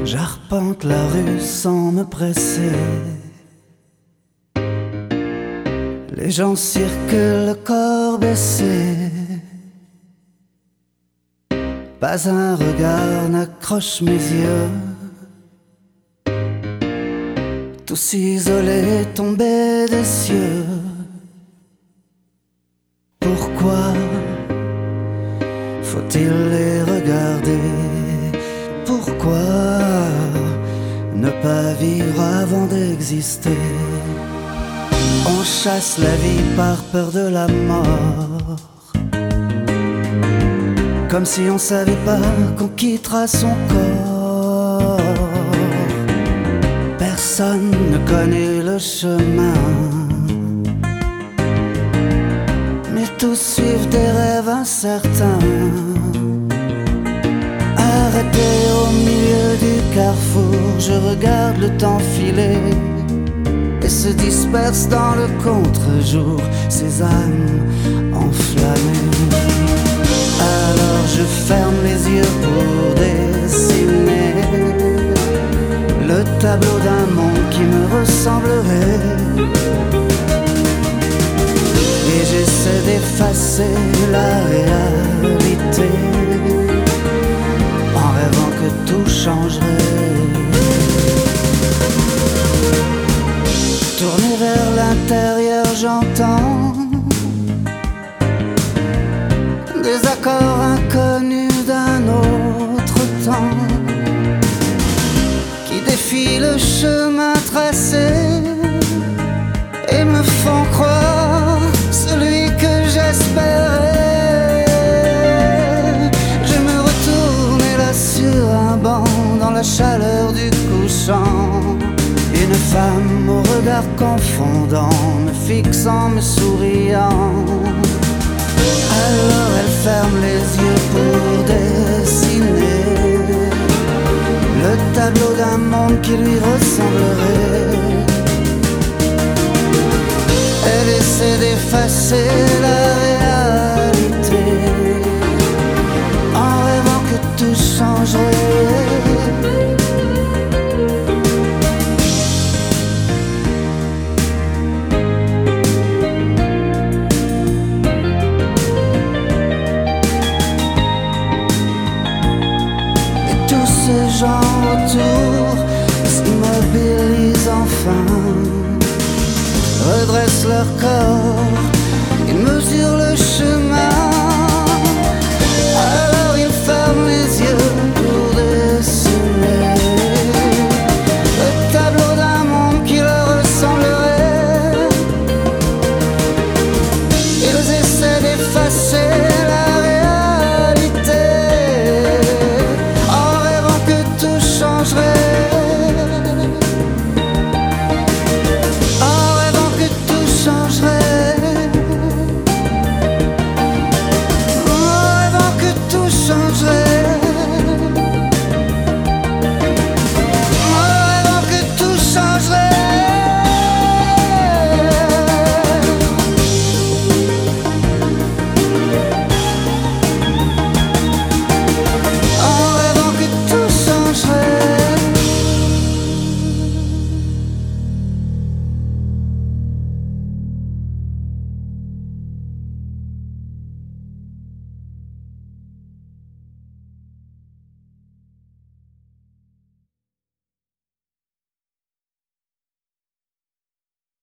J'arpente la rue sans me presser. Les gens circulent le corps baissé. Pas un regard n'accroche mes yeux. Tous isolés, tombés des cieux. Pourquoi faut-il les regarder? Pourquoi ne pas vivre avant d'exister? On chasse la vie par peur de la mort, comme si on savait pas qu'on quittera son corps. Personne ne connaît le chemin, mais tous suivent des rêves incertains. Arrêté au milieu du carrefour, je regarde le temps filer et se disperse dans le contre-jour ces âmes enflammées. Alors je ferme les yeux pour dessiner le tableau d'un monde qui me ressemblerait, et j'essaie d'effacer la réalité en rêvant que tout changerait. Tourné vers l'intérieur, j'entends des accords inconnus d'un autre temps qui défient le chemin tracé et me font croire celui que j'espérais. Je me retourne et là sur un banc, dans la chaleur du couchant, une femme au regard confondant, me fixant, me souriant. Alors elle ferme les yeux pour dessiner le tableau d'un monde qui lui ressemblerait. Elle essaie d'effacer la réalité en rêvant que tout changerait. Ces gens autour s'immobilisent enfin, redressent leur corps